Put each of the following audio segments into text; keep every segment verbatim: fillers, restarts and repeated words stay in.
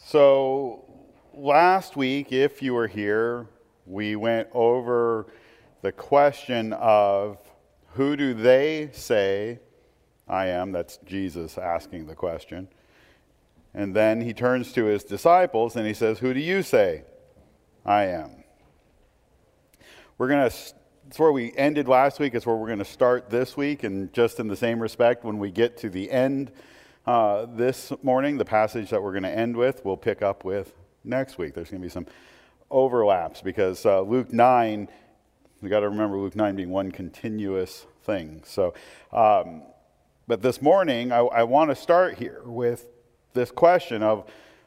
So last week, if you were here, we went over the question of who do they say I am? That's Jesus asking the question. And then he turns to his disciples and he says, who do you say I am? We're going to, it's where we ended last week. It's where we're going to start this week. And just in the same respect, when we get to the end uh, this morning, the passage that we're going to end with, we'll pick up with next week. There's going to be some overlaps because uh, Luke nine, we got to remember Luke nine being one continuous thing. So, um, but this morning, I, I want to start here with this question of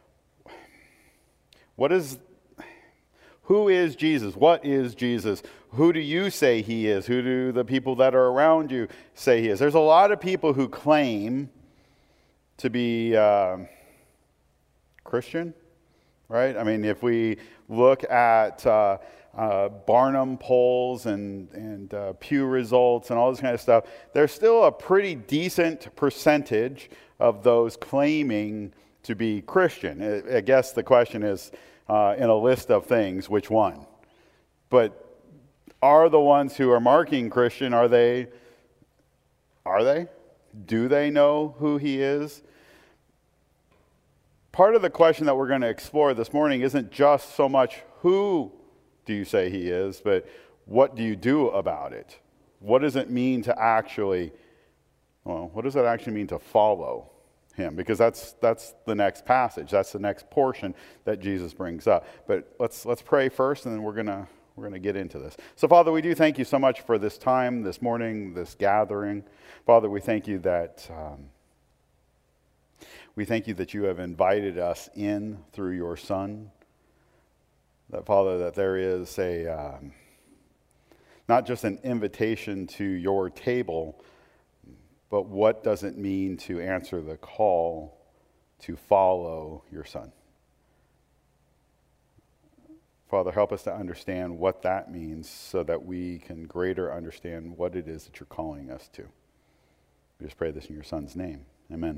what is, who is Jesus? What is Jesus? Who do you say he is? Who do the people that are around you say he is? There's a lot of people who claim to be uh, Christian, right? I mean, if we look at uh, uh, Barnum polls and, and uh, Pew results and all this kind of stuff, there's still a pretty decent percentage of those claiming to be Christian. I, I guess the question is, uh, in a list of things, which one? But are the ones who are marking Christian, are they, are they? Do they know who he is? Part of the question that we're going to explore this morning isn't just so much who do you say he is, but what do you do about it? What does it mean to actually, well, what does it actually mean to follow him? Because that's that's the next passage. That's the next portion that Jesus brings up. But let's let's pray first, and then we're gonna we're gonna get into this. So, Father, we do thank you so much for this time, this morning, this gathering. Father, we thank you that um, we thank you that you have invited us in through your Son. That, Father, that there is a um, not just an invitation to your table, but what does it mean to answer the call to follow your Son? Father, help us to understand what that means so that we can greater understand what it is that you're calling us to. We just pray this in your Son's name. Amen.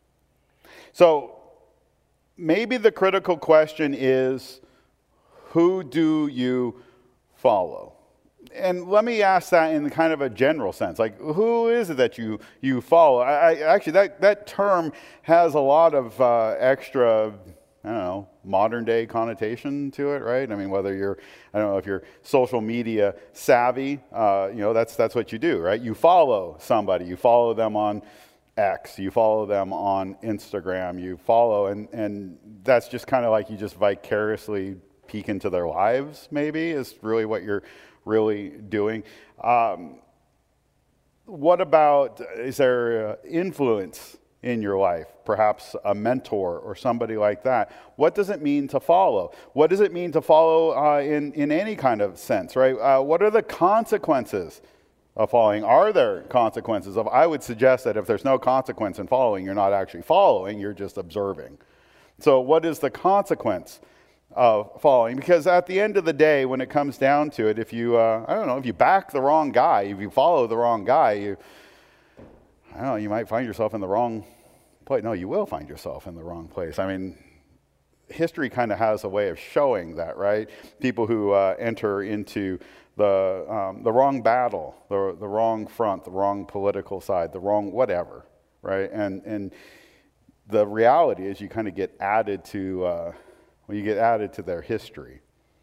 So maybe the critical question is, who do you follow? And let me ask that in kind of a general sense. Like, who is it that you, you follow? I, I, actually, that, that term has a lot of uh, extra, I don't know, modern day connotation to it, right? I mean, whether you're, I don't know, if you're social media savvy, uh, you know, that's that's what you do, right? You follow somebody. You follow them on X. You follow them on Instagram. You follow, and, and that's just kind of like you just vicariously peek into their lives, maybe, is really what you're really doing. Um, what about, is there influence in your life? Perhaps a mentor or somebody like that. What does it mean to follow? What does it mean to follow uh, in, in any kind of sense, right? Uh, what are the consequences of following? Are there consequences of, I would suggest that if there's no consequence in following, you're not actually following, you're just observing. So what is the consequence of following? Because at the end of the day, when it comes down to it, if you, uh, I don't know, if you back the wrong guy, if you follow the wrong guy, you, I don't know, you might find yourself in the wrong place. No, you will find yourself in the wrong place. I mean, history kind of has a way of showing that, right? People who uh, enter into the um, the wrong battle, the the wrong front, the wrong political side, the wrong whatever, right? And and the reality is, you kind of get added to. Uh, Well, you get added to their history.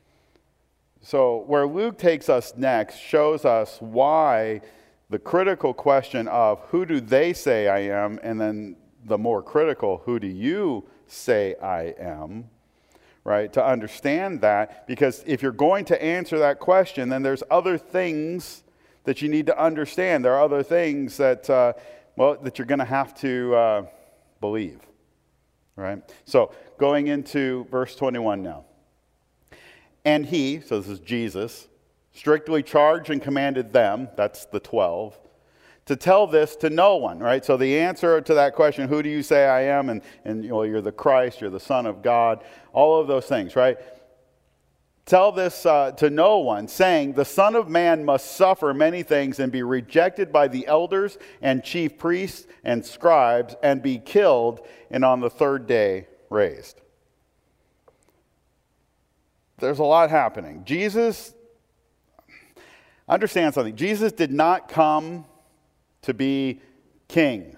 So where Luke takes us next shows us why the critical question of who do they say I am, and then the more critical, who do you say I am, right? To understand that, because if you're going to answer that question, then there's other things that you need to understand. There are other things that, uh, well, that you're going to have to uh, believe. Right? So going into verse twenty-one now. And he, so this is Jesus, strictly charged and commanded them, that's the twelve, to tell this to no one, right? So the answer to that question, who do you say I am? And, and you know, you're the Christ, you're the Son of God, all of those things, right? Tell this uh, to no one, saying, the Son of Man must suffer many things and be rejected by the elders and chief priests and scribes and be killed, and on the third day raised. there's a lot happening. Jesus, understand something. Jesus did not come to be king.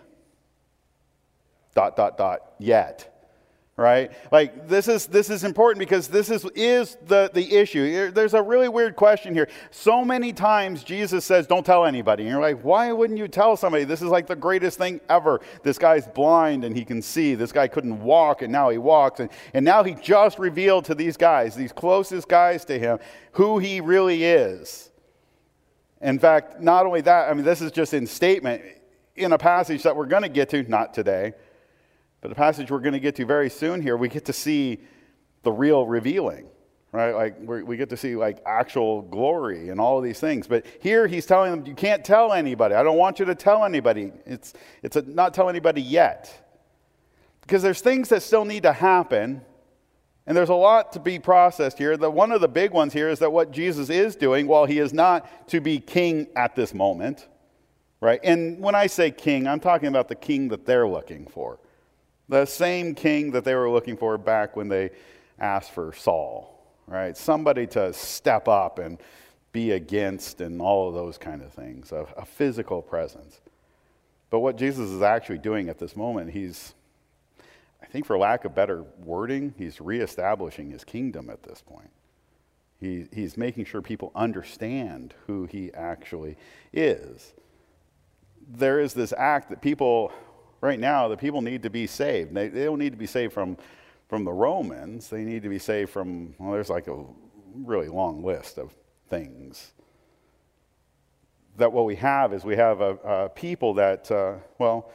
Dot, dot, dot, yet. Right? Like, this is this is important because this is, is the, the issue. There's a really weird question here. So many times Jesus says, don't tell anybody. And you're like, why wouldn't you tell somebody? This is like the greatest thing ever. This guy's blind and he can see. This guy couldn't walk and now he walks. And, and now he just revealed to these guys, these closest guys to him, who he really is. In fact, not only that, I mean, this is just in statement, in a passage that we're going to get to, not today, but the passage we're going to get to very soon here, we get to see the real revealing, right? Like we're, we get to see like actual glory and all of these things. But here he's telling them, you can't tell anybody. I don't want you to tell anybody. It's it's a, not tell anybody yet. Because there's things that still need to happen. And there's a lot to be processed here. The, one of the big ones here is that what Jesus is doing, while he is not to be king at this moment, right? And when I say king, I'm talking about the king that they're looking for. The same king that they were looking for back when they asked for Saul, right? Somebody to step up and be against and all of those kind of things, a, a physical presence. But what Jesus is actually doing at this moment, he's, I think for lack of better wording, he's reestablishing his kingdom at this point. He, he's making sure people understand who he actually is. There is this act that people... Right now, the people need to be saved. They, they don't need to be saved from, from the Romans. They need to be saved from, well, there's like a really long list of things. That what we have is we have a, a people that, uh, well,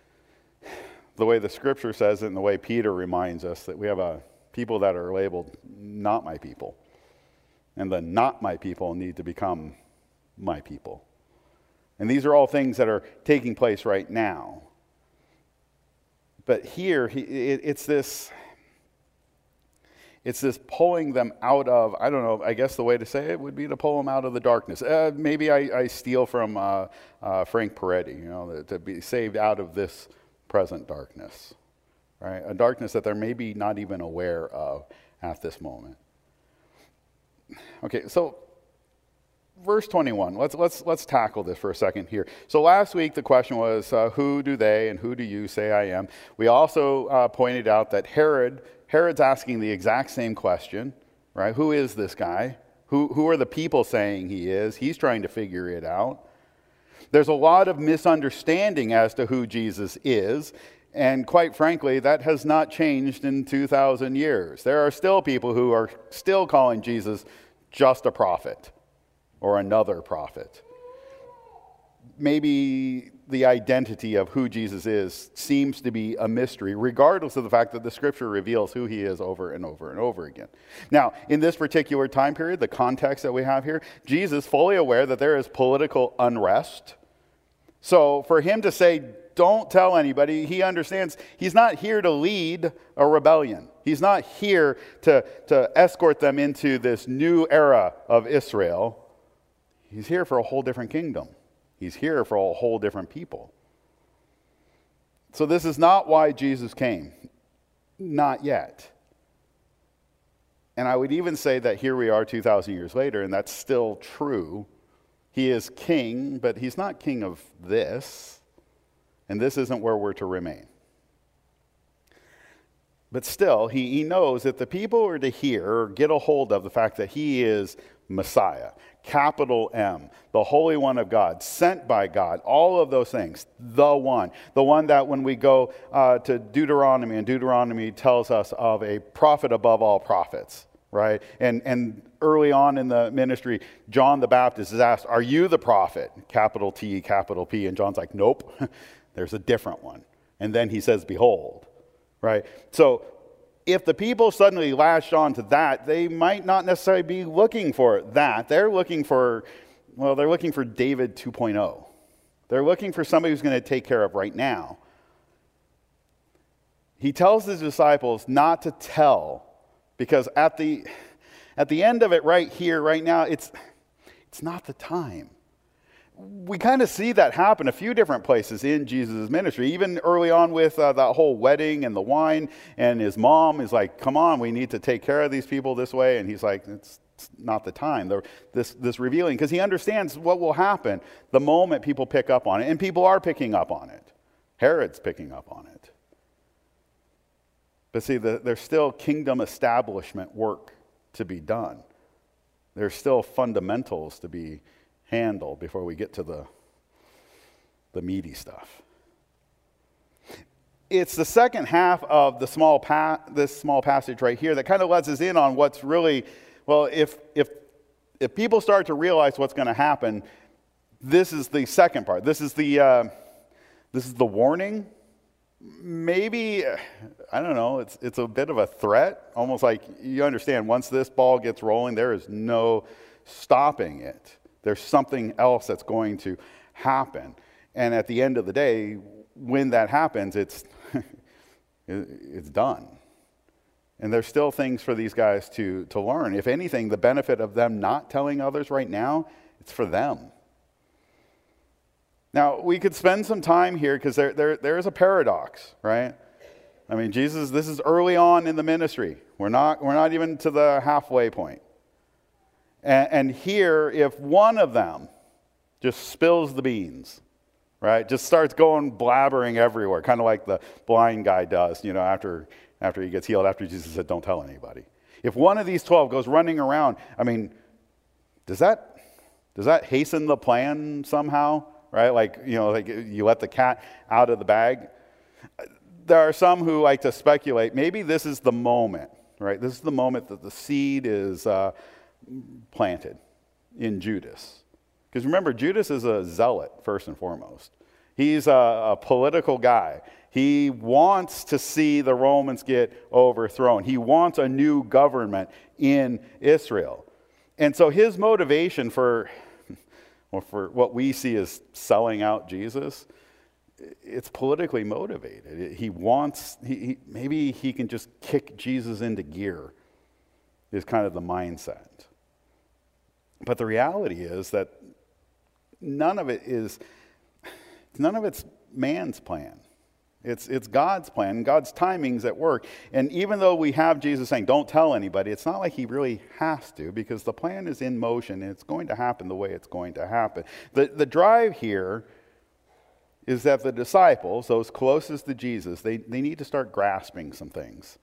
the way the scripture says it and the way Peter reminds us, that we have a people that are labeled not my people. And the not my people need to become my people. And these are all things that are taking place right now. But here, he, it, it's this, it's this pulling them out of, I don't know, I guess the way to say it would be to pull them out of the darkness. Uh, maybe I, I steal from uh, uh, Frank Peretti, you know, to be saved out of this present darkness, right? A darkness that they're maybe not even aware of at this moment. Okay, so verse twenty-one, let's let's let's tackle this for a second here. So last week the question was, uh, who do they and who do you say I am? We also uh, pointed out that Herod, Herod's asking the exact same question, right? Who is this guy? Who who are the people saying he is? He's trying to figure it out. There's a lot of misunderstanding as to who Jesus is, and quite frankly, that has not changed in two thousand years. There are still people who are still calling Jesus just a prophet. Or another prophet. Maybe the identity of who Jesus is seems to be a mystery, regardless of the fact that the scripture reveals who he is over and over and over again. Now, in this particular time period, the context that we have here, Jesus fully aware that there is political unrest. So for him to say, don't tell anybody, he understands he's not here to lead a rebellion. He's not here to, to escort them into this new era of Israel. He's here for a whole different kingdom. He's here for a whole different people. So this is not why Jesus came. Not yet. And I would even say that here we are two thousand years later, and that's still true. He is king, but he's not king of this. And this isn't where we're to remain. But still, he, he knows that the people are to hear or get a hold of the fact that he is Messiah, capital M, the Holy One of God, sent by God, all of those things, the one. The one that when we go uh, to Deuteronomy, and Deuteronomy tells us of a prophet above all prophets, right? And, and early on in the ministry, John the Baptist is asked, are you the prophet? Capital T, capital P. And John's like, nope, there's a different one. And then he says, behold, right? So if the people suddenly latched on to that, they might not necessarily be looking for that. They're looking for, well, they're looking for David two point oh. They're looking for somebody who's going to take care of right now. He tells his disciples not to tell, because at the at the end of it right here, right now, it's it's not the time. we kind of see that happen a few different places in Jesus' ministry. Even early on with uh, that whole wedding and the wine, and his mom is like, come on, we need to take care of these people this way. And he's like, it's, it's not the time. The, this, this revealing, because he understands what will happen the moment people pick up on it. And people are picking up on it. Herod's picking up on it. But see, the, there's still kingdom establishment work to be done. There's still fundamentals to be handled before we get to the, the meaty stuff. It's the second half of the small pa- this small passage right here that kind of lets us in on what's really, well, if if if people start to realize what's going to happen, this is the second part. This is the uh, this is the warning. Maybe, I don't know, it's it's a bit of a threat, almost like you understand once this ball gets rolling, there is no stopping it. There's something else that's going to happen. And at the end of the day, when that happens, it's it's done. And there's still things for these guys to, to learn. If anything, the benefit of them not telling others right now, it's for them. Now, we could spend some time here because there, there, there is a paradox, right? I mean, Jesus, this is early on in the ministry. We're not, we're not even to the halfway point. And, and here, if one of them just spills the beans, right, just starts going blabbering everywhere, kind of like the blind guy does, you know, after, after he gets healed, after Jesus said, don't tell anybody. If one of these twelve goes running around, I mean, does that, does that hasten the plan somehow, right? Like, you know, like you let the cat out of the bag. There are some who like to speculate, maybe this is the moment, right? This is the moment that the seed is uh, planted in Judas. Because remember, Judas is a zealot, first and foremost. He's a, a political guy. He wants to see the Romans get overthrown. He wants a new government in Israel. And so his motivation for, well, for what we see as selling out Jesus, it's politically motivated. He wants, he, he, maybe he can just kick Jesus into gear, is kind of the mindset. But the reality is that none of it is, none of it's man's plan. It's, it's God's plan. God's timing's at work. And even though we have Jesus saying, don't tell anybody, it's not like he really has to, because the plan is in motion and it's going to happen the way it's going to happen. The, the drive here is that the disciples, those closest to Jesus, they, they need to start grasping some things.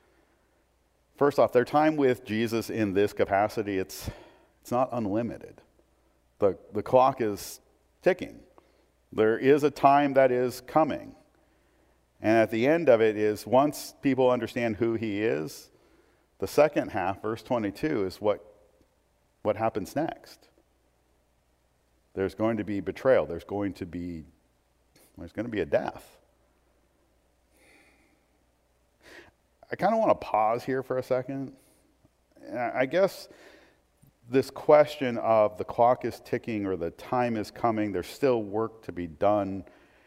First off, their time with Jesus in this capacity, it's, it's not unlimited. The, the clock is ticking. There is a time that is coming. And at the end of it is, once people understand who he is, the second half, verse twenty-two, is what, what happens next. There's going to be betrayal. There's going to be, there's going to be a death. I kind of want to pause here for a second. I guess this question of the clock is ticking or the time is coming, there's still work to be done.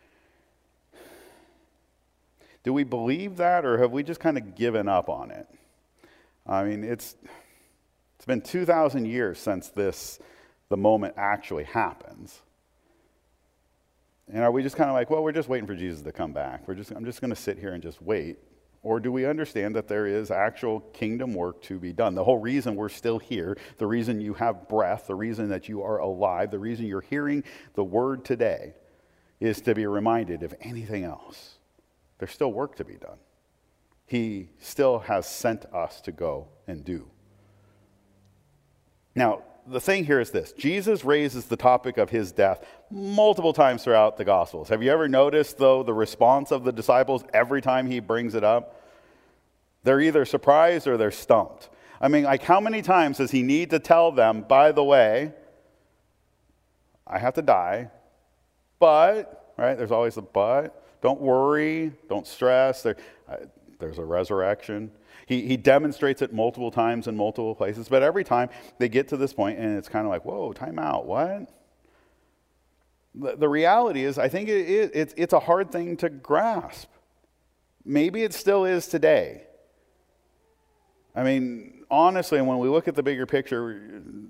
Do we believe that, or have we just kind of given up on it? I mean, it's it's been two thousand years since this, the moment actually happens. And are we just kind of like, well, we're just waiting for Jesus to come back. We're just I'm just going to sit here and just wait. Or do we understand that there is actual kingdom work to be done? The whole reason we're still here, the reason you have breath, the reason that you are alive, the reason you're hearing the word today is to be reminded of anything else. There's still work to be done. He still has sent us to go and do. Now, the thing here is this. Jesus raises the topic of his death multiple times throughout the Gospels. Have you ever noticed, though, the response of the disciples every time he brings it up? They're either surprised or they're stumped. I mean, like, how many times does he need to tell them, by the way, I have to die, but, right, there's always a but. Don't worry, don't stress, there, uh, there's a resurrection. He, he demonstrates it multiple times in multiple places, but every time they get to this point and it's kind of like, whoa, time out, what? The, the reality is, I think it, it, it's, it's a hard thing to grasp. Maybe it still is today. I mean, honestly, when we look at the bigger picture,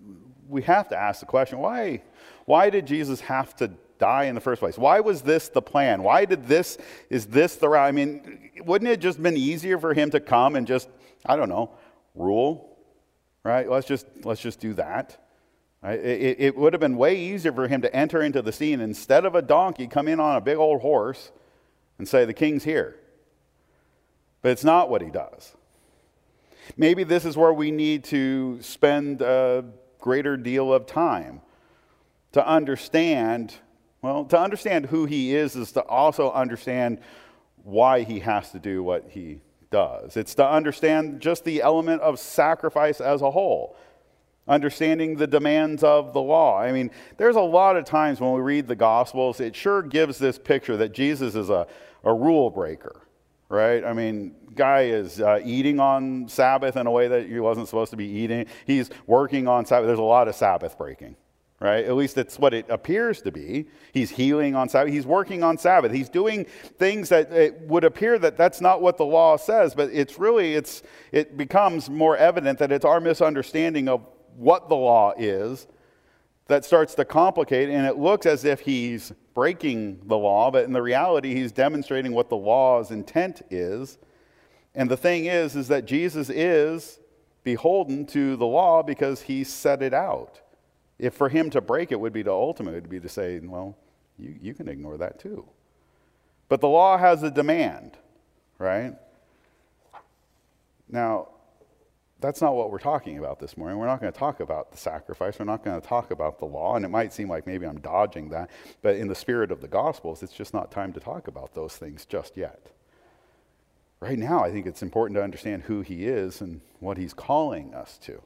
we have to ask the question, why, why did Jesus have to die in the first place? Why was this the plan? Why did this, is this the route? I mean, wouldn't it have just been easier for him to come and just, I don't know, rule, right? Let's just, let's just do that. Right? It, it would have been way easier for him to enter into the scene, instead of a donkey, come in on a big old horse and say, the king's here. But it's not what he does. Maybe this is where we need to spend a greater deal of time to understand, well, to understand who he is is to also understand why he has to do what he does. It's to understand just the element of sacrifice as a whole, understanding the demands of the law. I mean, there's a lot of times when we read the Gospels, it sure gives this picture that Jesus is a, a rule breaker, right? I mean, guy is uh, eating on Sabbath in a way that he wasn't supposed to be eating. He's working on Sabbath. There's a lot of Sabbath breaking, right? At least it's what it appears to be. He's healing on Sabbath. He's working on Sabbath. He's doing things that it would appear that that's not what the law says, but it's really, it's it becomes more evident that it's our misunderstanding of what the law is that starts to complicate, and it looks as if he's breaking the law, but in the reality, he's demonstrating what the law's intent is. And the thing is, is that Jesus is beholden to the law because he set it out. If for him to break it would be to ultimate, it would be to say, well, you, you can ignore that too. But the law has a demand, right? Now, that's not what we're talking about this morning. We're not going to talk about the sacrifice. We're not going to talk about the law. And it might seem like maybe I'm dodging that. But in the spirit of the Gospels, it's just not time to talk about those things just yet. Right now, I think it's important to understand who he is and what he's calling us to.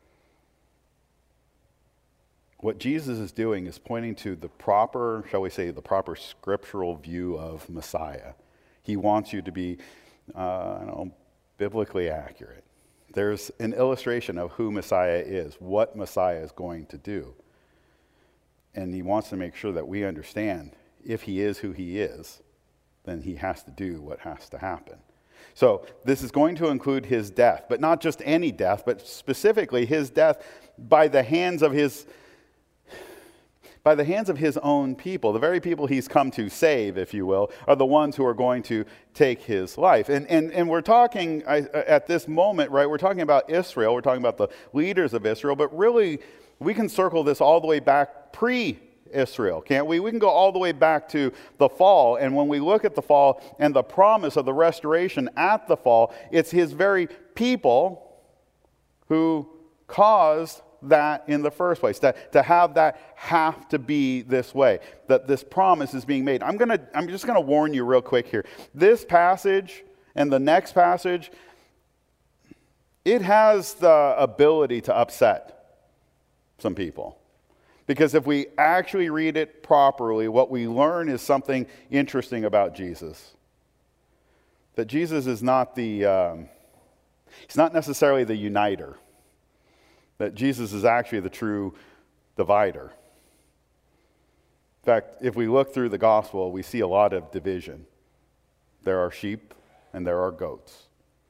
What Jesus is doing is pointing to the proper, shall we say, the proper scriptural view of Messiah. He wants you to be, uh, I don't know, biblically accurate. There's an illustration of who Messiah is, what Messiah is going to do. And he wants to make sure that we understand if he is who he is, then he has to do what has to happen. So this is going to include his death, but not just any death, but specifically his death by the hands of his by the hands of his own people. The very people he's come to save, if you will, are the ones who are going to take his life. And and, and we're talking I, at this moment, right, we're talking about Israel, we're talking about the leaders of Israel, but really we can circle this all the way back pre-Israel, can't we? We can go all the way back to the fall, and when we look at the fall and the promise of the restoration at the fall, it's his very people who caused that in the first place, that to have that have to be this way, that this promise is being made. I'm gonna, I'm just gonna warn you real quick here. This passage and the next passage, it has the ability to upset some people. Because if we actually read it properly, what we learn is something interesting about Jesus. That Jesus is not the, um, he's not necessarily the uniter. That Jesus is actually the true divider. In fact, if we look through the gospel, we see a lot of division. There are sheep and there are goats.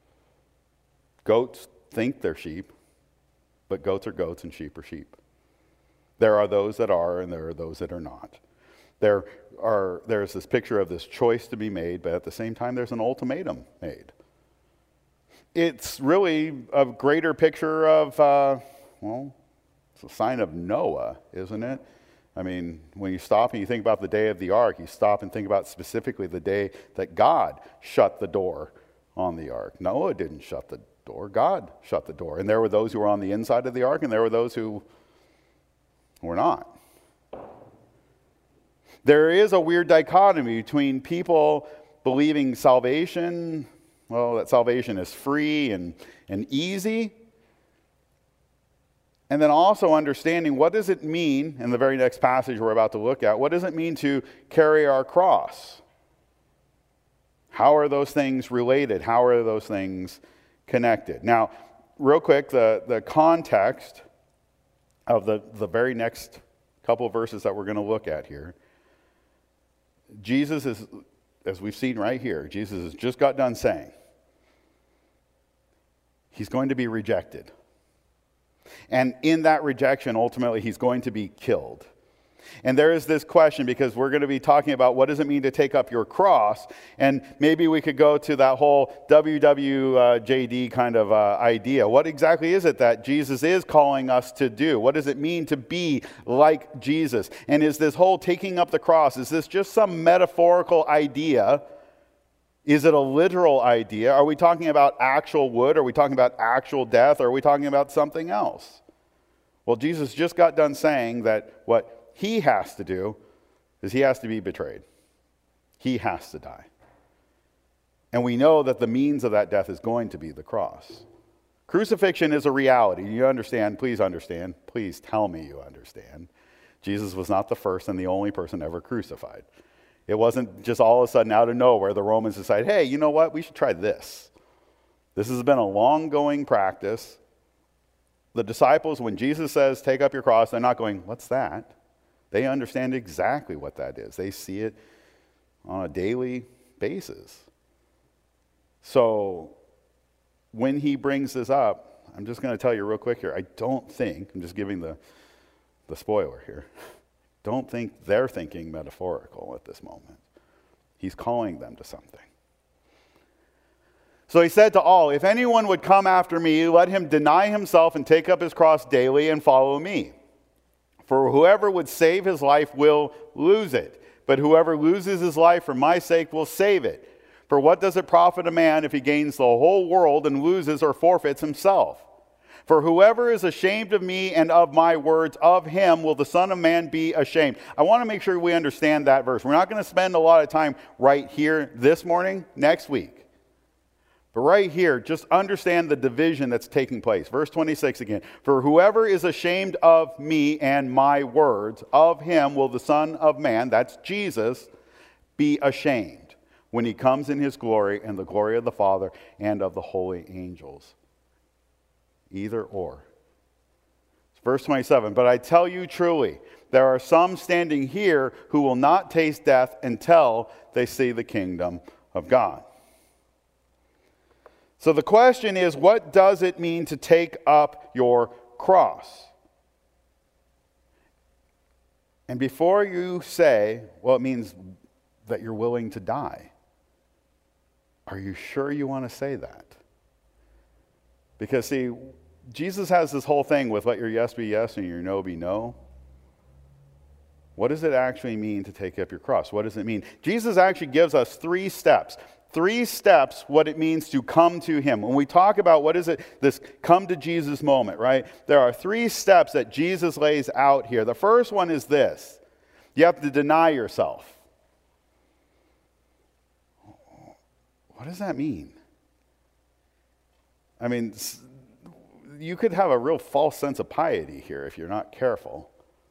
Goats think they're sheep, but goats are goats and sheep are sheep. There are those that are and there are those that are not. There are, there's this picture of this choice to be made, but at the same time there's an ultimatum made. It's really a greater picture of... Uh, Well, it's a sign of Noah, isn't it? I mean, when you stop and you think about the day of the ark, you stop and think about specifically the day that God shut the door on the ark. Noah didn't shut the door. God shut the door. And there were those who were on the inside of the ark, and there were those who were not. There is a weird dichotomy between people believing salvation, well, that salvation is free and, and easy, and then also understanding what does it mean, in the very next passage we're about to look at, what does it mean to carry our cross? How are those things related? How are those things connected? Now, real quick, the, the context of the, the very next couple of verses that we're going to look at here. Jesus is, as we've seen right here, Jesus has just got done saying, he's going to be rejected. And in that rejection, ultimately, he's going to be killed. And there is this question, because we're going to be talking about what does it mean to take up your cross. And maybe we could go to that whole W W J D kind of uh, idea. What exactly is it that Jesus is calling us to do? What does it mean to be like Jesus? And is this whole taking up the cross, is this just some metaphorical idea? Is it a literal idea? Are we talking about actual wood? Are we talking about actual death? Or are we talking about something else? Well, Jesus just got done saying that what he has to do is he has to be betrayed. He has to die. And we know that the means of that death is going to be the cross. Crucifixion is a reality. You understand? Please understand. Please tell me you understand. Jesus was not the first and the only person ever crucified. It wasn't just all of a sudden out of nowhere the Romans decided, hey, you know what? We should try this. This has been a long-going practice. The disciples, when Jesus says, take up your cross, they're not going, what's that? They understand exactly what that is. They see it on a daily basis. So when he brings this up, I'm just going to tell you real quick here, I don't think, I'm just giving the, the spoiler here, don't think they're thinking metaphorical at this moment. He's calling them to something. So he said to all, if anyone would come after me, let him deny himself and take up his cross daily and follow me. For whoever would save his life will lose it, but whoever loses his life for my sake will save it. For what does it profit a man if he gains the whole world and loses or forfeits himself? For whoever is ashamed of me and of my words, of him will the Son of Man be ashamed. I want to make sure we understand that verse. We're not going to spend a lot of time right here this morning, next week. But right here, just understand the division that's taking place. Verse twenty-six again. For whoever is ashamed of me and my words, of him will the Son of Man, that's Jesus, be ashamed when he comes in his glory and the glory of the Father and of the holy angels. Either or. Verse twenty-seven. But I tell you truly, there are some standing here who will not taste death until they see the kingdom of God. So the question is, what does it mean to take up your cross? And before you say, well, it means that you're willing to die, are you sure you want to say that? Because, see, Jesus has this whole thing with let your yes be yes and your no be no. What does it actually mean to take up your cross? What does it mean? Jesus actually gives us three steps. Three steps what it means to come to him. When we talk about what is it, this come to Jesus moment, right? There are three steps that Jesus lays out here. The first one is this. You have to deny yourself. What does that mean? I mean, you could have a real false sense of piety here if you're not careful.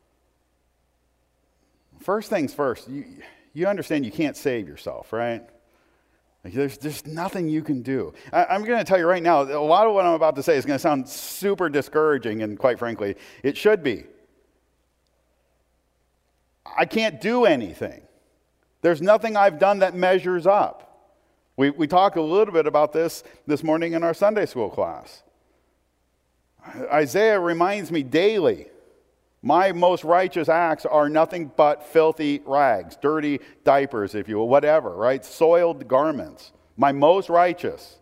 First things first, you, you understand you can't save yourself, right? Like there's just nothing you can do. I, I'm going to tell you right now, a lot of what I'm about to say is going to sound super discouraging, and quite frankly, it should be. I can't do anything. There's nothing I've done that measures up. We, we talked a little bit about this this morning in our Sunday school class. Isaiah reminds me daily, my most righteous acts are nothing but filthy rags, dirty diapers, if you will, whatever, right? Soiled garments. My most righteous.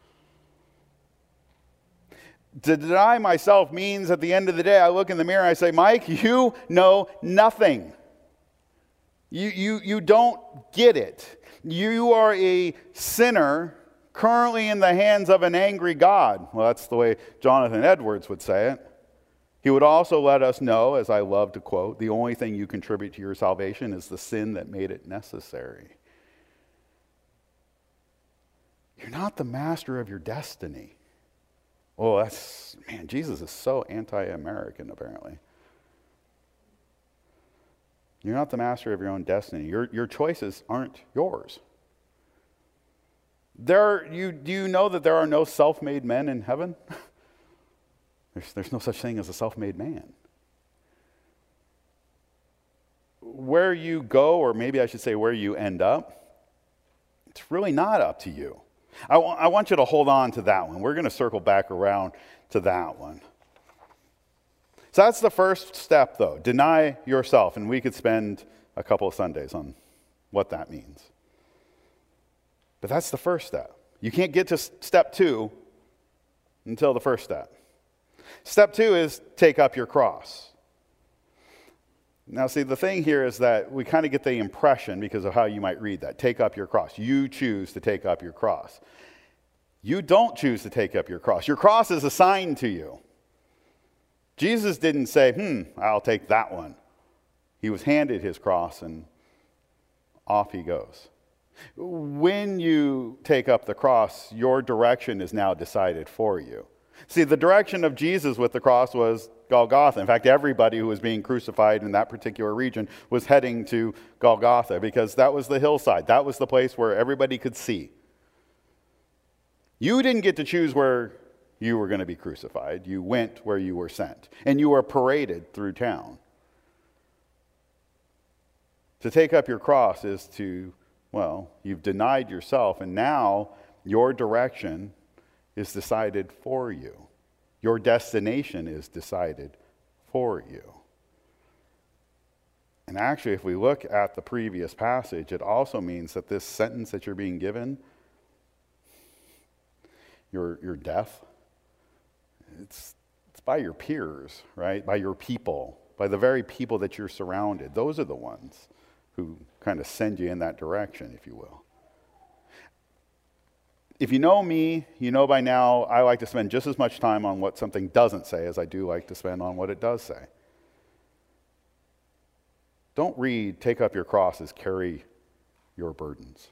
To deny myself means at the end of the day, I look in the mirror and I say, Mike, you know nothing. You, you, you don't get it. You are a sinner currently in the hands of an angry God. Well, that's the way Jonathan Edwards would say it. He would also let us know, as I love to quote, the only thing you contribute to your salvation is the sin that made it necessary. You're not the master of your destiny. Oh, that's, man, Jesus is so anti-American, apparently. You're not the master of your own destiny. Your, your choices aren't yours. There, you, do you know that there are no self-made men in heaven? There's, there's no such thing as a self-made man. Where you go, or maybe I should say where you end up, it's really not up to you. I, w- I want you to hold on to that one. We're going to circle back around to that one. So that's the first step, though. Deny yourself. And we could spend a couple of Sundays on what that means. But that's the first step. You can't get to step two until the first step. Step two is take up your cross. Now, see, the thing here is that we kind of get the impression, because of how you might read that, take up your cross. You choose to take up your cross. You don't choose to take up your cross. Your cross is assigned to you. Jesus didn't say, hmm, I'll take that one. He was handed his cross, and off he goes. When you take up the cross, your direction is now decided for you. See, the direction of Jesus with the cross was Golgotha. In fact, everybody who was being crucified in that particular region was heading to Golgotha, because that was the hillside. That was the place where everybody could see. You didn't get to choose where you were going to be crucified. You went where you were sent, and you were paraded through town. To take up your cross is to, well, you've denied yourself, and now your direction is decided for you. Your destination is decided for you. And actually, if we look at the previous passage, it also means that this sentence that you're being given, your, your death, it's, it's by your peers, right? By your people, by the very people that you're surrounded. Those are the ones who kind of send you in that direction, if you will. If you know me, you know by now I like to spend just as much time on what something doesn't say as I do like to spend on what it does say. Don't read, take up your cross as carry your burdens.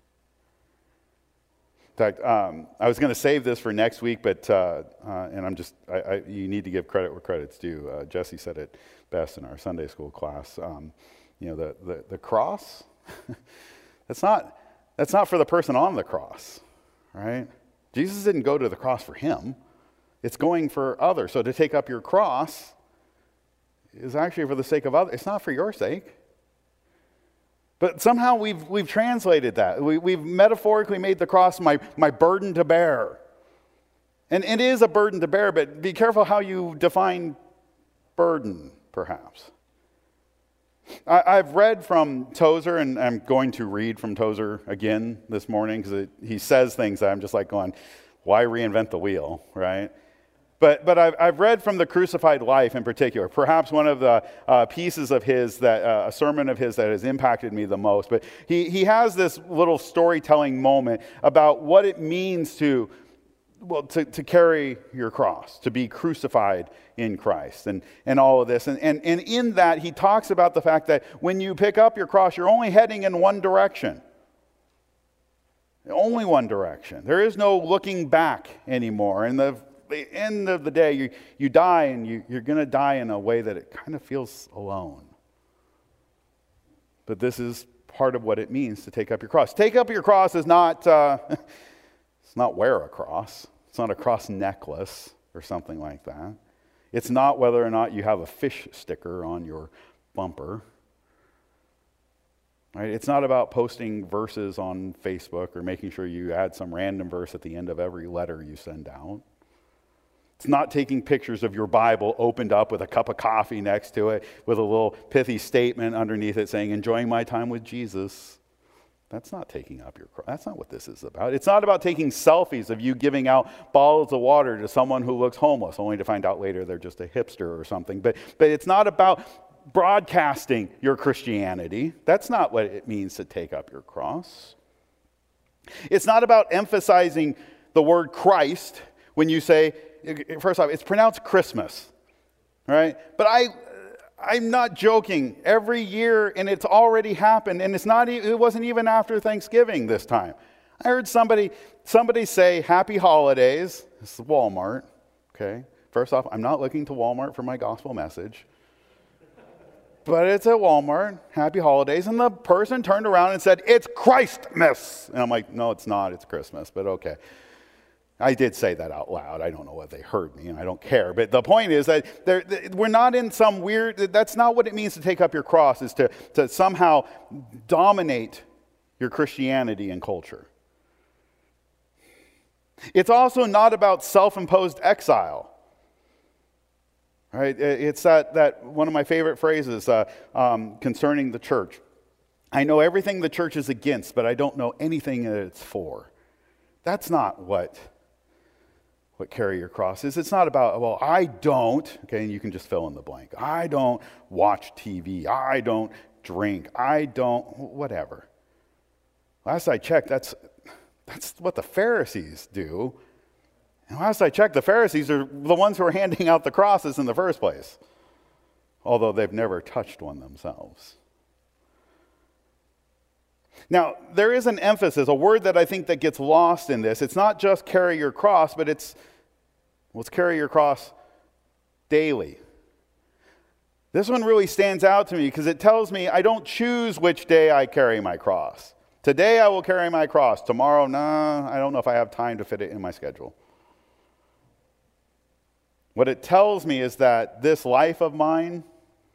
In fact, um, I was going to save this for next week, but uh, uh, and I'm just, I, I, you need to give credit where credit's due. Uh, Jesse said it best in our Sunday school class. Um, you know, the, the, the cross, that's not, that's not for the person on the cross. Right? Jesus didn't go to the cross for him. It's going for others. So to take up your cross is actually for the sake of others. It's not for your sake. But somehow we've we've translated that. We, we've metaphorically made the cross my, my burden to bear. And it is a burden to bear, but be careful how you define burden, perhaps. I, I've read from Tozer, and I'm going to read from Tozer again this morning, because he says things that I'm just like going, why reinvent the wheel, right? But but I've, I've read from The Crucified Life in particular, perhaps one of the uh, pieces of his, that uh, a sermon of his that has impacted me the most. But he, he has this little storytelling moment about what it means to, well, to, to carry your cross, to be crucified in Christ, and, and all of this. And, and, and in that, he talks about the fact that when you pick up your cross, you're only heading in one direction. Only one direction. There is no looking back anymore. And the, the end of the day, you, you die, and you, you're going to die in a way that it kind of feels alone. But this is part of what it means to take up your cross. Take up your cross is not, uh, it's not wear a cross. It's not a cross necklace or something like that. It's not whether or not you have a fish sticker on your bumper. Right? It's not about posting verses on Facebook or making sure you add some random verse at the end of every letter you send out. It's not taking pictures of your Bible opened up with a cup of coffee next to it with a little pithy statement underneath it saying, enjoying my time with Jesus. That's not taking up your cross. That's not what this is about. It's not about taking selfies of you giving out bottles of water to someone who looks homeless, only to find out later they're just a hipster or something. But, but it's not about broadcasting your Christianity. That's not what it means to take up your cross. It's not about emphasizing the word Christ when you say, first off, it's pronounced Christmas, right? But I... I'm not joking. Every year, and it's already happened, and it's not. It wasn't even after Thanksgiving this time. I heard somebody somebody say "Happy Holidays." This is Walmart. Okay. First off, I'm not looking to Walmart for my gospel message, but it's at Walmart. Happy Holidays, and the person turned around and said, "It's Christmas," and I'm like, "No, it's not. It's Christmas." But okay. I did say that out loud. I don't know what they heard me, and I don't care. But the point is that we're not in some weird, that's not what it means to take up your cross, is to, to somehow dominate your Christianity and culture. It's also not about self-imposed exile. Right? It's that, that one of my favorite phrases uh, um, concerning the church. I know everything the church is against, but I don't know anything that it's for. That's not what, what carry your cross is. It's not about, well, I don't, okay, and you can just fill in the blank. I don't watch T V. I don't drink. I don't, whatever. Last I checked, that's, that's what the Pharisees do. And last I checked, the Pharisees are the ones who are handing out the crosses in the first place, although they've never touched one themselves. Now, there is an emphasis, a word that I think that gets lost in this. It's not just carry your cross, but it's, let's carry your cross daily. This one really stands out to me because it tells me I don't choose which day I carry my cross. Today I will carry my cross. Tomorrow, nah, I don't know if I have time to fit it in my schedule. What it tells me is that this life of mine,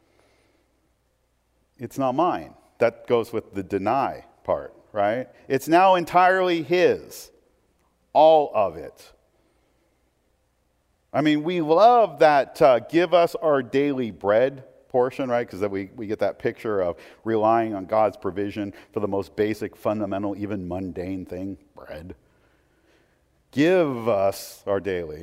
it's not mine. That goes with the deny part, right? It's now entirely His, all of it. I mean, we love that uh, give us our daily bread portion, right? Because we, we get that picture of relying on God's provision for the most basic, fundamental, even mundane thing, bread. Give us our daily.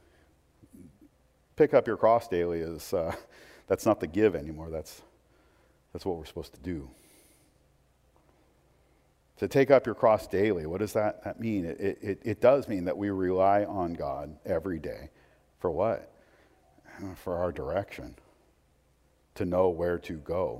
Pick up your cross daily is, uh, that's not the give anymore. That's, that's what we're supposed to do. To take up your cross daily, what does that, that mean? It, it, it does mean that we rely on God every day. For what? For our direction. To know where to go.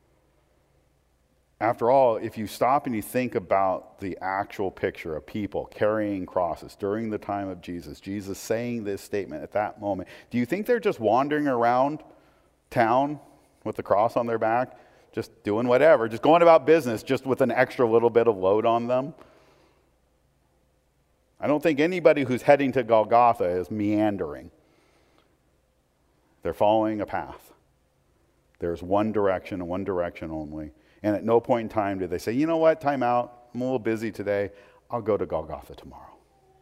After all, if you stop and you think about the actual picture of people carrying crosses during the time of Jesus, Jesus saying this statement at that moment, do you think they're just wandering around town with the cross on their back, just doing whatever, just going about business, just with an extra little bit of load on them? I don't think anybody who's heading to Golgotha is meandering. They're following a path. There's one direction and one direction only. And at no point in time did they say, you know what, time out, I'm a little busy today, I'll go to Golgotha tomorrow.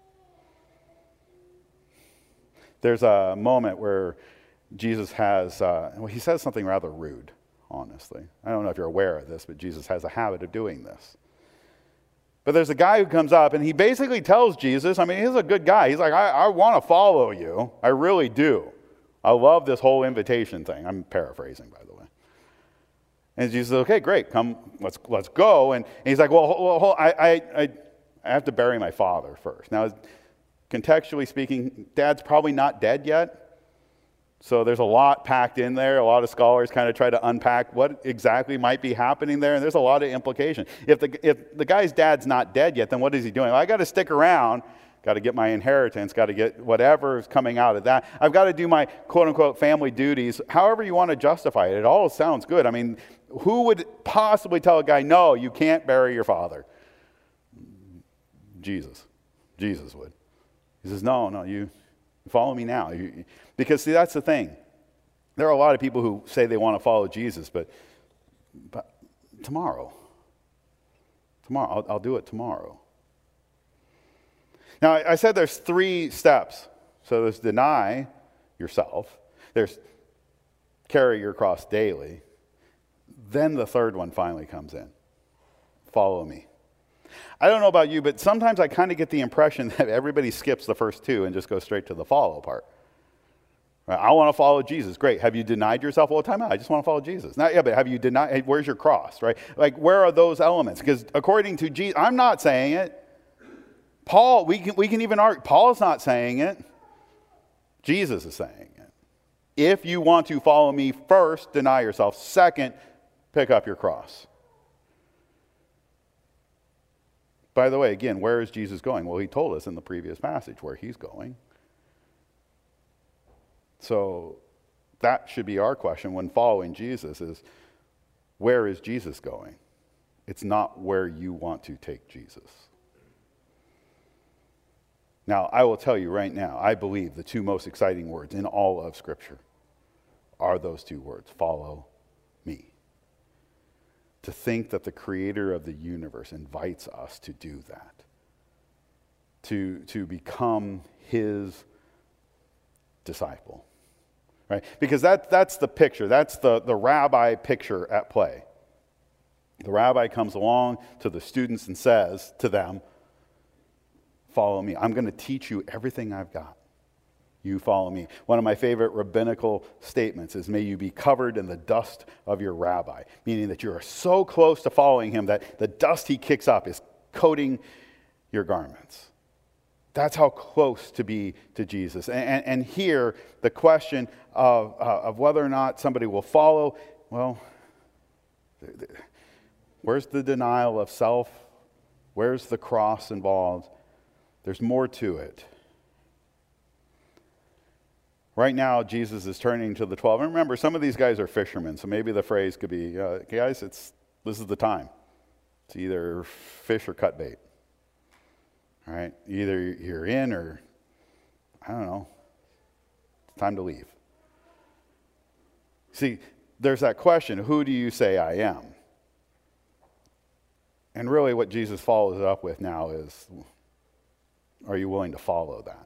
There's a moment where Jesus has, uh, well, he says something rather rude, honestly. I don't know if you're aware of this, but Jesus has a habit of doing this. But there's a guy who comes up and he basically tells Jesus, I mean, he's a good guy. He's like, I, I want to follow you. I really do. I love this whole invitation thing. I'm paraphrasing, by the way. And Jesus says, okay, great, come, let's let's go. And, and he's like, well, hold, hold, I, I, I have to bury my father first. Now, contextually speaking, Dad's probably not dead yet. So there's a lot packed in there. A lot of scholars kind of try to unpack what exactly might be happening there. And there's a lot of implication. If the, if the guy's dad's not dead yet, then what is he doing? Well, I got to stick around. Got to get my inheritance, got to get whatever is coming out of that. I've got to do my quote-unquote family duties, however you want to justify it. It all sounds good. I mean, who would possibly tell a guy, no, you can't bury your father? Jesus. Jesus would. He says, no, no, you follow me now. You, because, see, that's the thing. There are a lot of people who say they want to follow Jesus, but, but tomorrow. Tomorrow. I'll, I'll do it tomorrow. Now, I said there's three steps. So there's deny yourself. There's carry your cross daily. Then the third one finally comes in. Follow me. I don't know about you, but sometimes I kind of get the impression that everybody skips the first two and just goes straight to the follow part. Right? I want to follow Jesus. Great. Have you denied yourself all the time? I just want to follow Jesus. Not, yeah, but have you denied? Where's your cross, right? Like, where are those elements? Because according to Jesus, I'm not saying it. Paul, we can, we can even argue, Paul's not saying it. Jesus is saying it. If you want to follow me, first, deny yourself. Second, pick up your cross. By the way, again, where is Jesus going? Well, he told us in the previous passage where he's going. So that should be our question when following Jesus is, where is Jesus going? It's not where you want to take Jesus. Now, I will tell you right now, I believe the two most exciting words in all of Scripture are those two words, follow me. To think that the creator of the universe invites us to do that, to, to become his disciple. right? Because that, that's the picture. That's the, the rabbi picture at play. The rabbi comes along to the students and says to them, follow me. I'm going to teach you everything I've got. You follow me. One of my favorite rabbinical statements is, may you be covered in the dust of your rabbi, meaning that you are so close to following him that the dust he kicks up is coating your garments. That's how close to be to Jesus. And, and, and here, the question of, uh, of whether or not somebody will follow, well, where's the denial of self? Where's the cross involved? There's more to it. Right now, Jesus is turning to the twelve. And remember, some of these guys are fishermen, so maybe the phrase could be, uh, guys, it's this is the time. It's either fish or cut bait. All right? Either you're in or, I don't know, it's time to leave. See, there's that question, who do you say I am? And really what Jesus follows it up with now is, are you willing to follow that?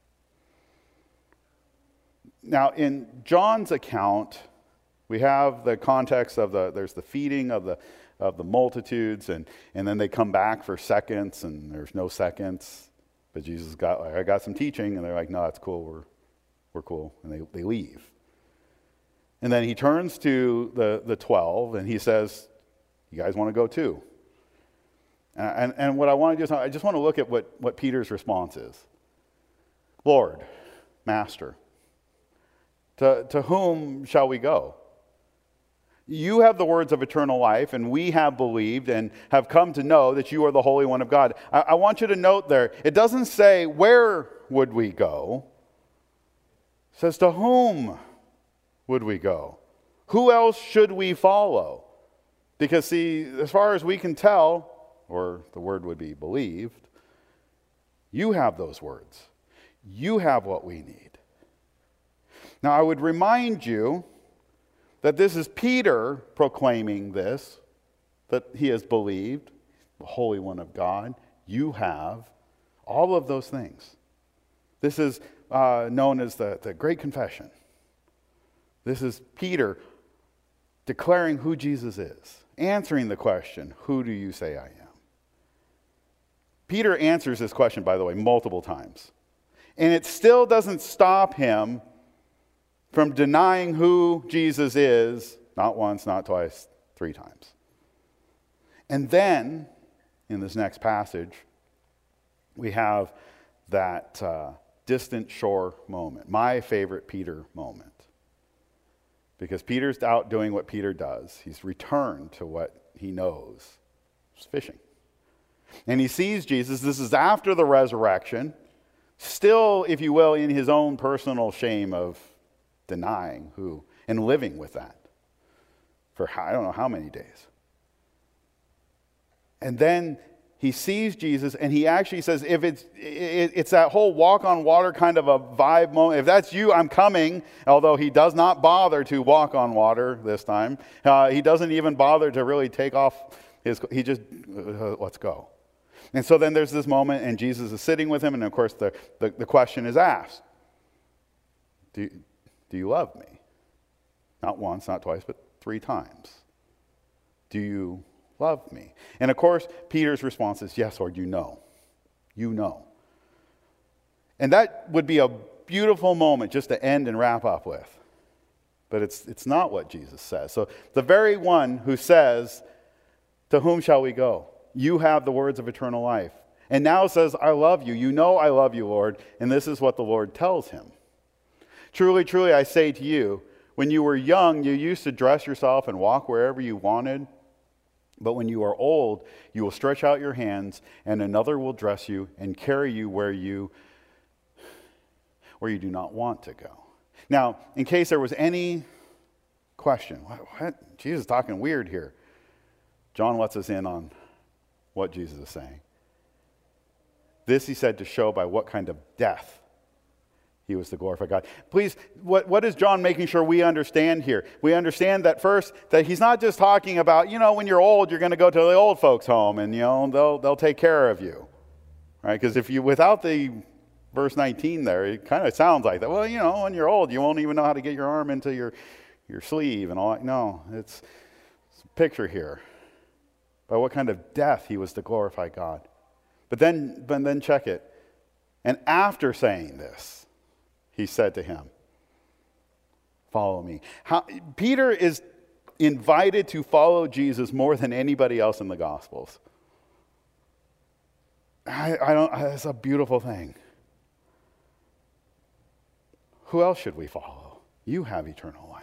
Now, in John's account, we have the context of the, there's the feeding of the of the multitudes, and, and then they come back for seconds, and there's no seconds. But Jesus got, I got some teaching, and they're like, no, that's cool, we're, we're cool. And they, they leave. And then he turns to the, the twelve, and he says, you guys want to go too? And, and, and what I want to do is, I just want to look at what, what Peter's response is. Lord, Master, To, to whom shall we go? You have the words of eternal life, and we have believed and have come to know that you are the Holy One of God. I, I want you to note there, it doesn't say, where would we go? It says, to whom would we go? Who else should we follow? Because see, as far as we can tell, or the word would be believed, you have those words. You have what we need. Now, I would remind you that this is Peter proclaiming this, that he has believed, the Holy One of God. You have all of those things. This is uh, known as the, the Great Confession. This is Peter declaring who Jesus is, answering the question, who do you say I am? Peter answers this question, by the way, multiple times. And it still doesn't stop him from denying who Jesus is, not once, not twice, three times. And then, in this next passage, we have that uh, distant shore moment, my favorite Peter moment. Because Peter's out doing what Peter does. He's returned to what he knows, it's fishing. And he sees Jesus, this is after the resurrection, still, if you will, in his own personal shame of denying who, and living with that for I don't know how many days. And then he sees Jesus, and he actually says, if it's it, it's that whole walk on water kind of a vibe moment, if that's you, I'm coming, although he does not bother to walk on water this time. Uh, he doesn't even bother to really take off his, he just, uh, let's go. And so then there's this moment, and Jesus is sitting with him, and of course the, the, the question is asked, do you, Do you love me? Not once, not twice, but three times. Do you love me? And of course, Peter's response is, yes, Lord, you know. You know. And that would be a beautiful moment just to end and wrap up with. But it's, it's not what Jesus says. So the very one who says, to whom shall we go? You have the words of eternal life. And now says, I love you. You know I love you, Lord. And this is what the Lord tells him. Truly, truly, I say to you, when you were young, you used to dress yourself and walk wherever you wanted. But when you are old, you will stretch out your hands, and another will dress you and carry you where you, where you do not want to go. Now, in case there was any question, what, what? Jesus is talking weird here. John lets us in on what Jesus is saying. This he said to show by what kind of death he was to glorify God. Please, what, what is John making sure we understand here? We understand that first, that he's not just talking about, you know, when you're old, you're going to go to the old folks' home and, you know, they'll, they'll take care of you. Right? Because if you, without the verse nineteen there, it kind of sounds like that. Well, you know, when you're old, you won't even know how to get your arm into your, your sleeve and all that. No, it's, it's a picture here by what kind of death he was to glorify God. But then, but then check it. And after saying this, he said to him, follow me. How, Peter is invited to follow Jesus more than anybody else in the Gospels. I, I don't, it's a beautiful thing. Who else should we follow? You have eternal life.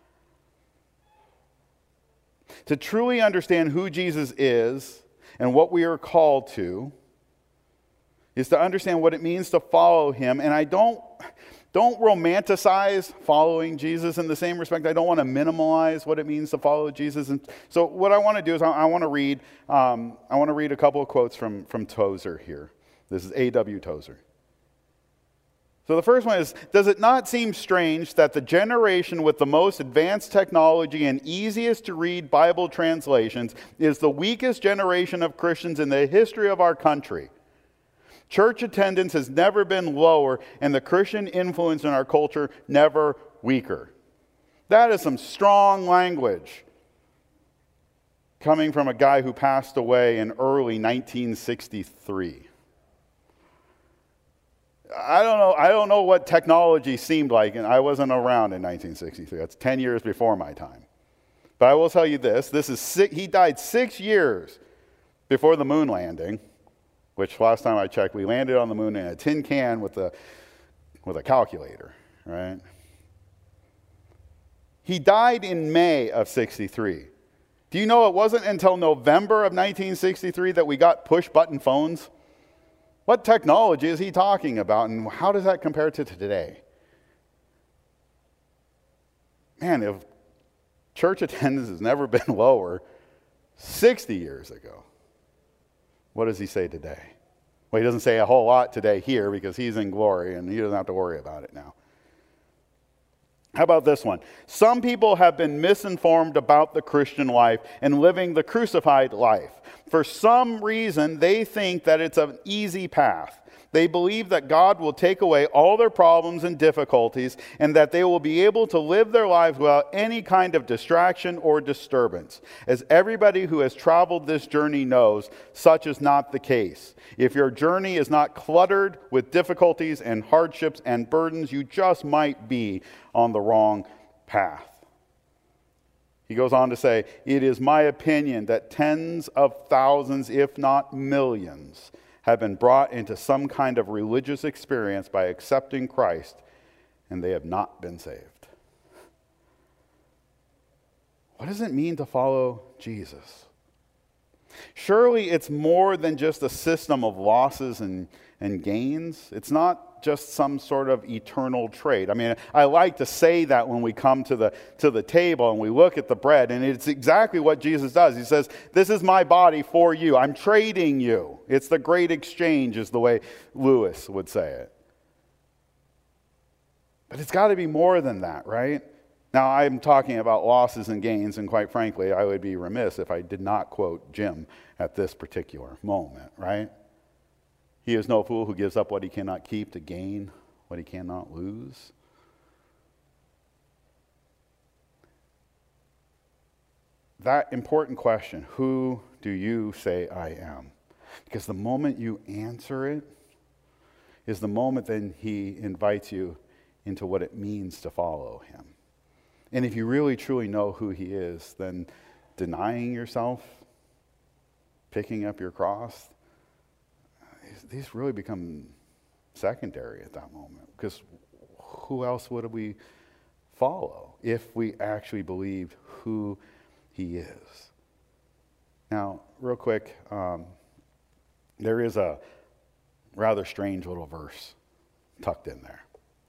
To truly understand who Jesus is and what we are called to is to understand what it means to follow him. And I don't, don't romanticize following Jesus in the same respect. I don't want to minimize what it means to follow Jesus. And so what I want to do is I, I want to read um, I want to read a couple of quotes from, from Tozer here. This is A W Tozer. So the first one is, does it not seem strange that the generation with the most advanced technology and easiest to read Bible translations is the weakest generation of Christians in the history of our country? Church attendance has never been lower, and the Christian influence in our culture never weaker. That is some strong language coming from a guy who passed away in early nineteen sixty-three. I don't know, I don't know what technology seemed like, and I wasn't around in nineteen sixty-three. That's ten years before my time. But I will tell you this, this is six, he died six years before the moon landing, which last time I checked, we landed on the moon in a tin can with a, with a calculator, right? He died in May of sixty-three. Do you know it wasn't until November of nineteen sixty-three that we got push-button phones? What technology is he talking about, and how does that compare to today? Man, if church attendance has never been lower sixty years ago, what does he say today? Well, he doesn't say a whole lot today here because he's in glory and he doesn't have to worry about it now. How about this one? Some people have been misinformed about the Christian life and living the crucified life. For some reason, they think that it's an easy path. They believe that God will take away all their problems and difficulties and that they will be able to live their lives without any kind of distraction or disturbance. As everybody who has traveled this journey knows, such is not the case. If your journey is not cluttered with difficulties and hardships and burdens, you just might be on the wrong path. He goes on to say, it is my opinion that tens of thousands, if not millions, have been brought into some kind of religious experience by accepting Christ, and they have not been saved. What does it mean to follow Jesus? Surely it's more than just a system of losses and, and gains. It's not just some sort of eternal trade. I mean, I like to say that when we come to the to the table and we look at the bread, and it's exactly what Jesus does. He says, this is my body for you. I'm trading you. It's the great exchange, is the way Lewis would say it. But it's got to be more than that, right? Now, I'm talking about losses and gains, and quite frankly, I would be remiss if I did not quote Jim at this particular moment, right? He is no fool who gives up what he cannot keep to gain what he cannot lose. That important question, who do you say I am? Because the moment you answer it is the moment then he invites you into what it means to follow him. And if you really truly know who he is, then denying yourself, picking up your cross, these really become secondary at that moment. Because who else would we follow if we actually believed who he is? Now, real quick, um, there is a rather strange little verse tucked in there.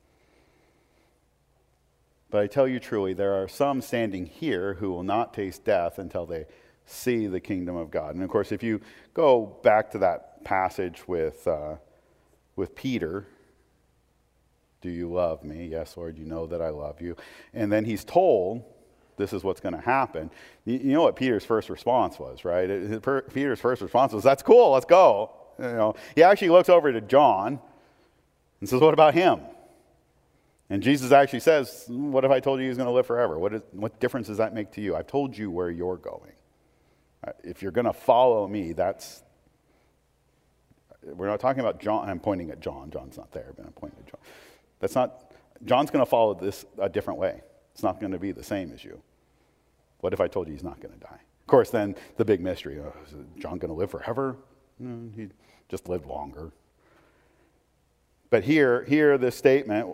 But I tell you truly, there are some standing here who will not taste death until they see the kingdom of God. And of course, if you go back to that passage with uh, with Peter, do you love me? Yes, Lord, you know that I love you. And then he's told, this is what's going to happen. You, you know what Peter's first response was, right? It, per, Peter's first response was, that's cool, let's go. You know, he actually looks over to John, and says, what about him? And Jesus actually says, what if I told you he's going to live forever? What, is, what difference does that make to you? I've told you where you're going. If you're going to follow me, that's, we're not talking about John. I'm pointing at John. John's not there, but I'm pointing at John. That's not, John's going to follow this a different way. It's not going to be the same as you. What if I told you he's not going to die? Of course, then the big mystery, oh, is John going to live forever? No, he just lived longer. But here, here, this statement,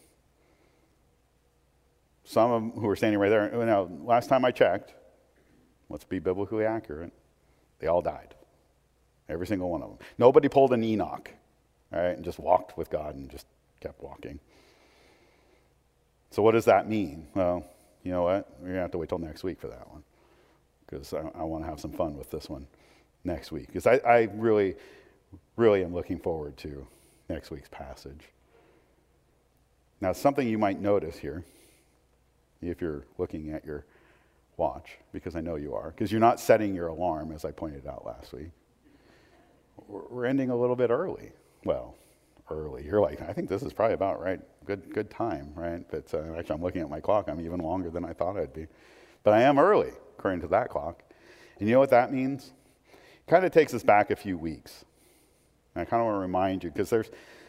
some of them who are standing right there, you know, last time I checked, let's be biblically accurate, they all died. Every single one of them. Nobody pulled an Enoch, all right, and just walked with God and just kept walking. So what does that mean? Well, you know what? We're going to have to wait till next week for that one, because I, I want to have some fun with this one next week. Because I, I really, really am looking forward to next week's passage. Now, something you might notice here, if you're looking at your watch, because I know you are, because you're not setting your alarm, as I pointed out last week. We're ending a little bit early. Well, early. You're like, I think this is probably about right. Good good time, right? But uh, actually, I'm looking at my clock. I'm even longer than I thought I'd be. But I am early, according to that clock. And you know what that means? It kind of takes us back a few weeks. And I kind of want to remind you, because there's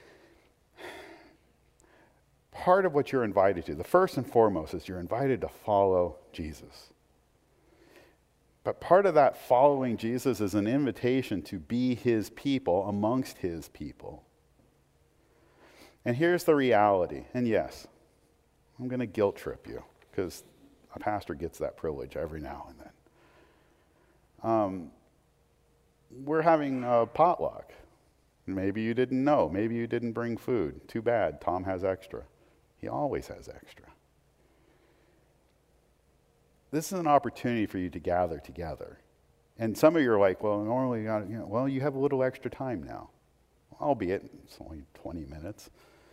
part of what you're invited to. The first and foremost is you're invited to follow Jesus. But part of that following Jesus is an invitation to be his people amongst his people. And here's the reality. And yes, I'm going to guilt trip you, because a pastor gets that privilege every now and then. Um, we're having a potluck. Maybe you didn't know. Maybe you didn't bring food. Too bad. Tom has extra. He always has extra. This is an opportunity for you to gather together. And some of you are like, well, normally, you know, well, you have a little extra time now. Albeit, it's only twenty minutes.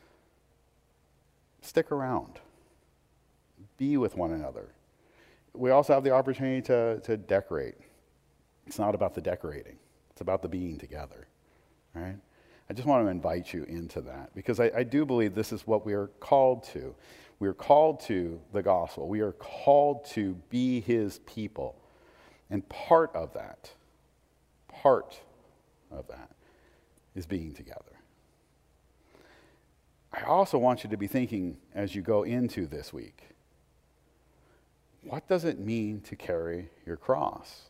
Stick around. Be with one another. We also have the opportunity to, to decorate. It's not about the decorating. It's about the being together. All right? I just want to invite you into that, because I, I do believe this is what we are called to. We are called to the gospel. We are called to be his people. And part of that, part of that is being together. I also want you to be thinking as you go into this week, what does it mean to carry your cross?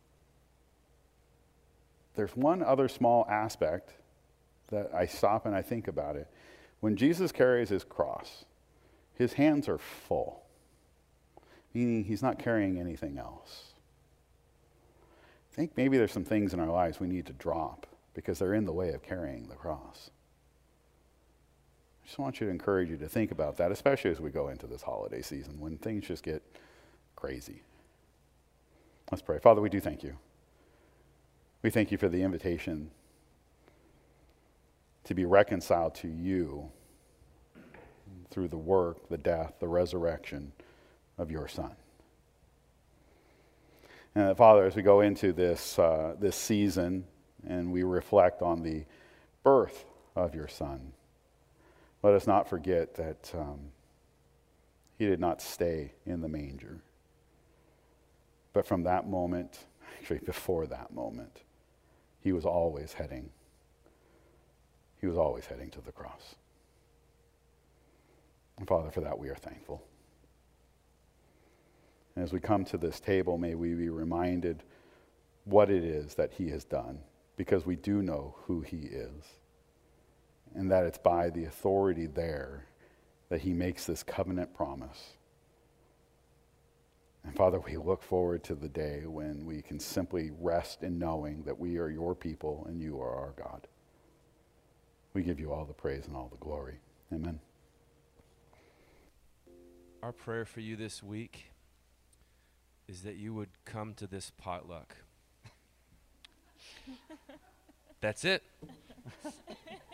There's one other small aspect that I stop and I think about it. When Jesus carries his cross, his hands are full, meaning he's not carrying anything else. I think maybe there's some things in our lives we need to drop because they're in the way of carrying the cross. I just want you to encourage you to think about that, especially as we go into this holiday season when things just get crazy. Let's pray. Father, we do thank you. We thank you for the invitation to be reconciled to you through the work, the death, the resurrection of your Son. And Father, as we go into this, uh, this season and we reflect on the birth of your Son, let us not forget that um, he did not stay in the manger. But from that moment, actually before that moment, he was always heading, he was always heading to the cross. And Father, for that we are thankful. And as we come to this table, may we be reminded what it is that he has done, because we do know who he is, and that it's by the authority there that he makes this covenant promise. And Father, we look forward to the day when we can simply rest in knowing that we are your people and you are our God. We give you all the praise and all the glory. Amen. Our prayer for you this week is that you would come to this potluck. That's it.